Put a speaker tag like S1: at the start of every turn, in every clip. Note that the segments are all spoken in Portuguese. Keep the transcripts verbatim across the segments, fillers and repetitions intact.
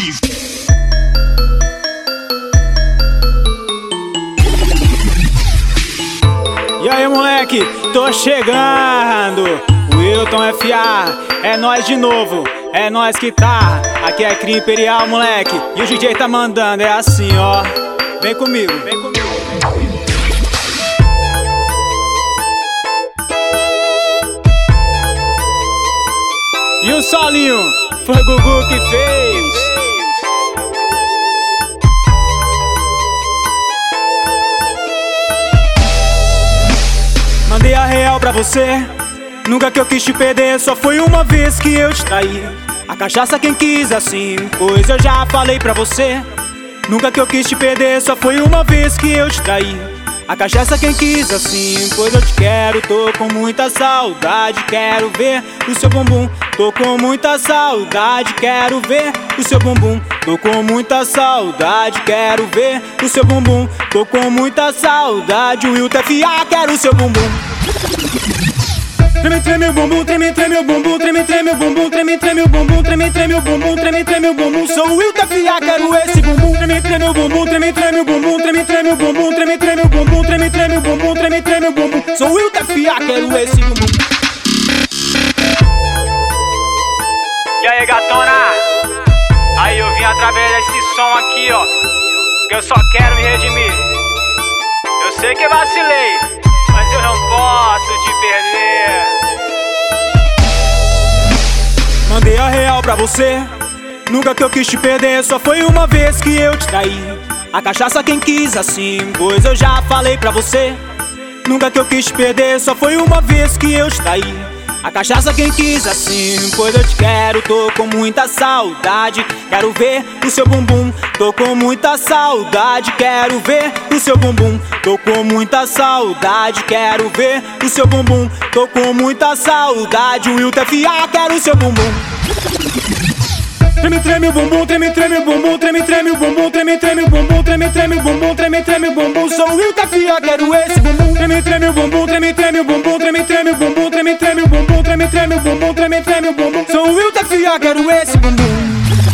S1: Freeze!
S2: E aí, moleque, tô chegando. Wilton F A, é nós de novo, é nós que tá. Aqui é Cria Imperial, moleque, e o D J tá mandando, é assim, ó. Vem comigo, vem comigo. E o solinho, foi o Gugu que fez. Mandei a real pra você, nunca que eu quis te perder, só foi uma vez que eu te traí. A cachaça quem quis assim, pois eu já falei pra você. Nunca que eu quis te perder, só foi uma vez que eu te traí. A cachaça quem quis assim, pois eu te quero, tô com muita saudade. Quero ver o seu bumbum, tô com muita saudade. Quero ver o seu bumbum, tô com muita saudade. Quero ver o seu bumbum, tô com muita saudade. O Wilton F A, quero o seu bumbum. Treme, treme o bumbum, treme, treme o bumbum, treme, treme o bumbum, treme, treme o bumbum, treme, treme o bumbum, treme, treme o bumbum. Sou o Wilton F A, quero esse bumbum. Treme, treme o bumbum, treme, treme o bumbum, treme, treme o bumbum, treme, treme o bumbum, treme, treme o bumbum, treme, treme o bumbum. Sou o Wilton F A, quero esse bumbum.
S3: E aí, gatona? Aí eu vim através desse som aqui, ó, que eu só quero me redimir. Eu sei que vacilei, mas eu não posso te perder.
S2: Mandei a real pra você, nunca que eu quis te perder, só foi uma vez que eu te traí. A cachaça quem quis assim, pois eu já falei pra você. Nunca que eu quis te perder, só foi uma vez que eu te traí. A cachaça quem quis assim, pois eu te quero, tô com muita saudade. Quero ver o seu bumbum, tô com muita saudade. Quero ver o seu bumbum, tô com muita saudade. Quero ver o seu bumbum, tô com muita saudade. O Wilton F A, quero o seu bumbum. Treme, treme o bumbum, treme, treme o bumbum, treme, treme o bumbum, treme, treme o bumbum, treme, treme o bumbum, treme, treme o bumbum. Sou o Wilton F A, quero esse bumbum. Treme, treme o bumbum, treme, treme o bumbum, treme, treme o bumbum, treme, treme o bumbum, treme, treme o bumbum, treme, treme o bumbum. Sou o Wilton F A, quero esse bumbum.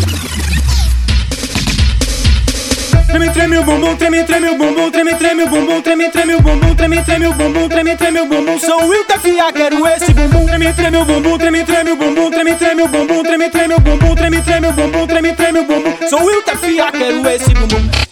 S2: Treme, treme o bumbum, treme, treme o bumbum, treme, treme o bumbum, treme, treme o bumbum, treme, treme o bumbum, treme, treme o bumbum. Sou o Wilton F A, quero esse bumbum. Treme, treme o bumbum, treme, treme o bumbum, treme, treme o bumbum, treme, treme o bumbum, treme, treme o bumbum, treme, treme o bumbum. Sou o Wilton F A, quero esse bumbum.